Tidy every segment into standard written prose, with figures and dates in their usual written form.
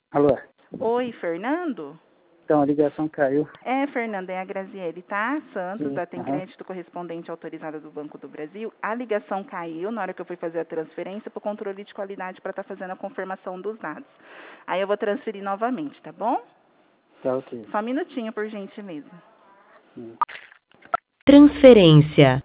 Alô? Oi, Fernando? Então, a ligação caiu. Fernando, é a Graziele, tá? Santos, Sim, da Tem Crédito Correspondente Autorizada do Banco do Brasil. A ligação caiu na hora que eu fui fazer a transferência para o controle de qualidade para estar fazendo a confirmação dos dados. Aí eu vou transferir novamente, tá bom? Tá ok. Só um minutinho, por gentileza. Sim. Transferência.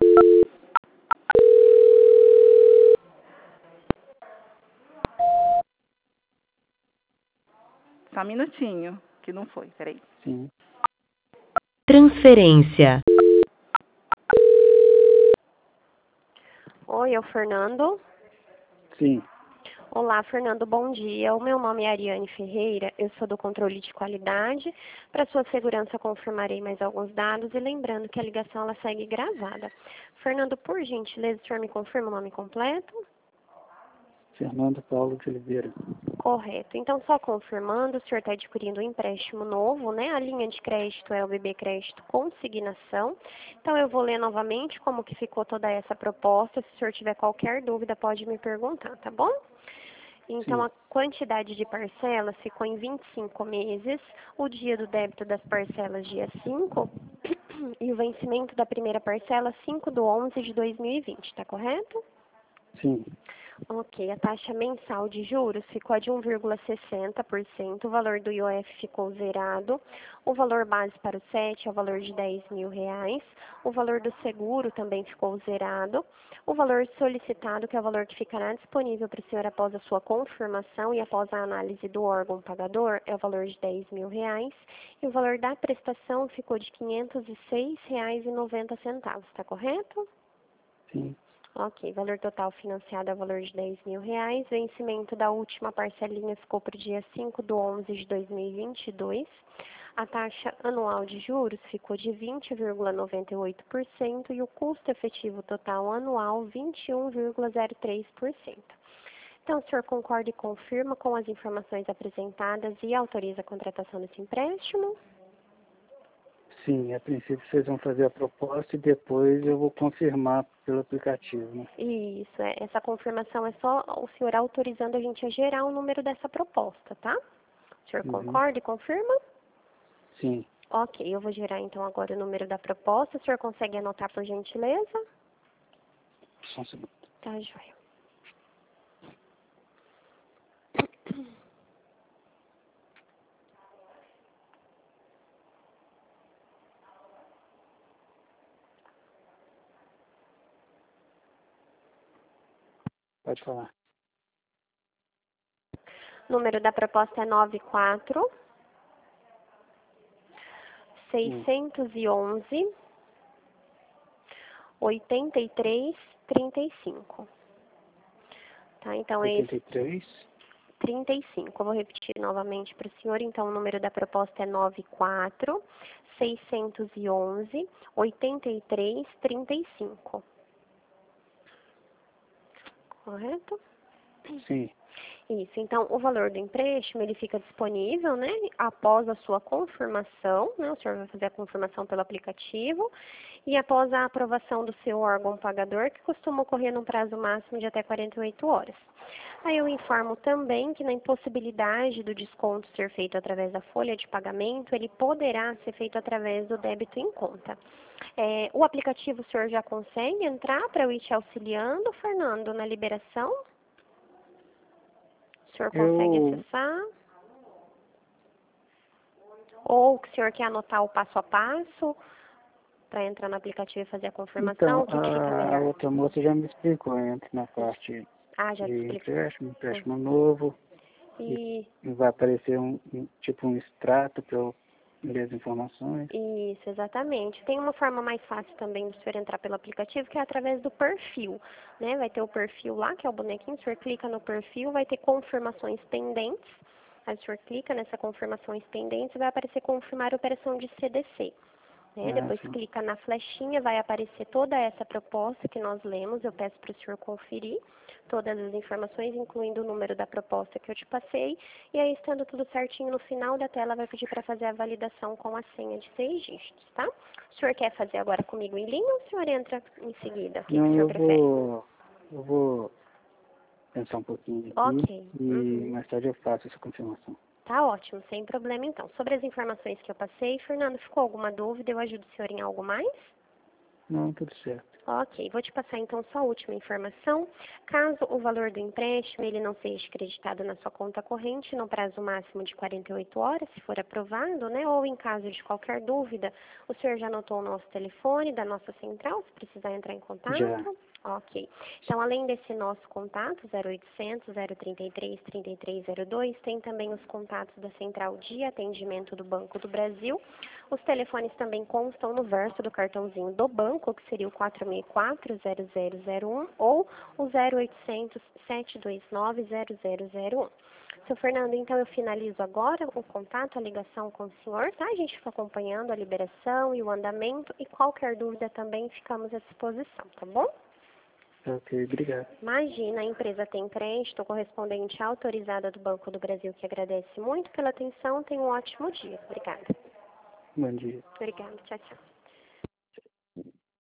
Só um minutinho, que não foi, peraí. Sim. Transferência. Oi, é o Fernando. Sim. Olá, Fernando, bom dia. O meu nome é Ariane Ferreira, eu sou do controle de qualidade. Para sua segurança, confirmarei mais alguns dados e lembrando que a ligação ela segue gravada. Fernando, por gentileza, o senhor me confirma o nome completo? Fernando Paulo de Oliveira. Correto. Então, só confirmando, o senhor está adquirindo um empréstimo novo, né? A linha de crédito é o BB Crédito Consignação. Então, eu vou ler novamente como que ficou toda essa proposta. Se o senhor tiver qualquer dúvida, pode me perguntar, tá bom? Então, Sim. a quantidade de parcelas ficou em 25 meses, o dia do débito das parcelas dia 5 e o vencimento da primeira parcela 5/11 de 2020, tá correto? Sim. Ok, a taxa mensal de juros ficou de 1,60%, o valor do IOF ficou zerado, o valor base para o CET é o valor de R$ 10.000, o valor do seguro também ficou zerado, o valor solicitado, que é o valor que ficará disponível para o senhor após a sua confirmação e após a análise do órgão pagador, é o valor de R$ 10.000, e o valor da prestação ficou de R$ 506,90, está correto? Sim. Ok, valor total financiado é o valor de R$ 10.000. Vencimento da última parcelinha ficou para o dia 5/11 de 2022. A taxa anual de juros ficou de 20,98% e o custo efetivo total anual 21,03%. Então, o senhor concorda e confirma com as informações apresentadas e autoriza a contratação desse empréstimo? Sim, a princípio vocês vão fazer a proposta e depois eu vou confirmar pelo aplicativo, né? Isso, essa confirmação é só o senhor autorizando a gente a gerar o número dessa proposta, tá? O senhor concorda e confirma? Sim. Ok, eu vou gerar então agora o número da proposta. O senhor consegue anotar por gentileza? Só um segundo. Tá, joia. Pode falar. O número da proposta é 94 611 83 35. Tá, então é esse 83. 35. Eu vou repetir novamente para o senhor. Então, o número da proposta é 94 611 83 35. Correto? Sim. Isso. Então, o valor do empréstimo, ele fica disponível, né, após a sua confirmação, né, o senhor vai fazer a confirmação pelo aplicativo, e após a aprovação do seu órgão pagador, que costuma ocorrer num prazo máximo de até 48 horas. Aí eu informo também que na impossibilidade do desconto ser feito através da folha de pagamento, ele poderá ser feito através do débito em conta. O aplicativo o senhor já consegue entrar para eu ir te auxiliando, Fernando, na liberação? O senhor consegue acessar? Ou o senhor quer anotar o passo a passo para entrar no aplicativo e fazer a confirmação? Então, O que fica a melhor? outra moça já me explicou. Entra na parte Já te de explico. empréstimo novo. E E vai aparecer tipo um extrato para eu ler as informações. Isso, exatamente. Tem uma forma mais fácil também do senhor entrar pelo aplicativo, que é através do perfil, né? Vai ter o perfil lá, que é o bonequinho, o senhor clica no perfil, vai ter confirmações pendentes. Aí o senhor clica nessa confirmações pendentes e vai aparecer confirmar a operação de CDC. Depois Sim. clica na flechinha, vai aparecer toda essa proposta que nós lemos. Eu peço para o senhor conferir todas as informações, incluindo o número da proposta que eu te passei. E aí, estando tudo certinho, no final da tela vai pedir para fazer a validação com a senha de 6 dígitos, tá? O senhor quer fazer agora comigo em linha ou o senhor entra em seguida? O que o senhor prefere? Eu vou pensar um pouquinho aqui Ok. e mais tarde eu faço essa confirmação. Tá ótimo, sem problema então. Sobre as informações que eu passei, Fernando, ficou alguma dúvida? Eu ajudo o senhor em algo mais? Não, tudo certo. Ok, vou te passar então só a última informação. Caso o valor do empréstimo ele não seja creditado na sua conta corrente no prazo máximo de 48 horas, se for aprovado, né? Ou em caso de qualquer dúvida, o senhor já anotou o nosso telefone da nossa central, se precisar entrar em contato? Já. Ok. Então, além desse nosso contato, 0800 033 3302, tem também os contatos da Central de Atendimento do Banco do Brasil. Os telefones também constam no verso do cartãozinho do banco, que seria o 464-0001 ou o 0800 729 0001. Seu Fernando, então eu finalizo agora o contato, a ligação com o senhor, tá? A gente fica acompanhando a liberação e o andamento e qualquer dúvida também ficamos à disposição, tá bom? Ok, obrigado. Imagina, a empresa tem crédito, correspondente autorizada do Banco do Brasil, que agradece muito pela atenção. Tenha um ótimo dia. Obrigada. Bom dia. Obrigada. Tchau, tchau.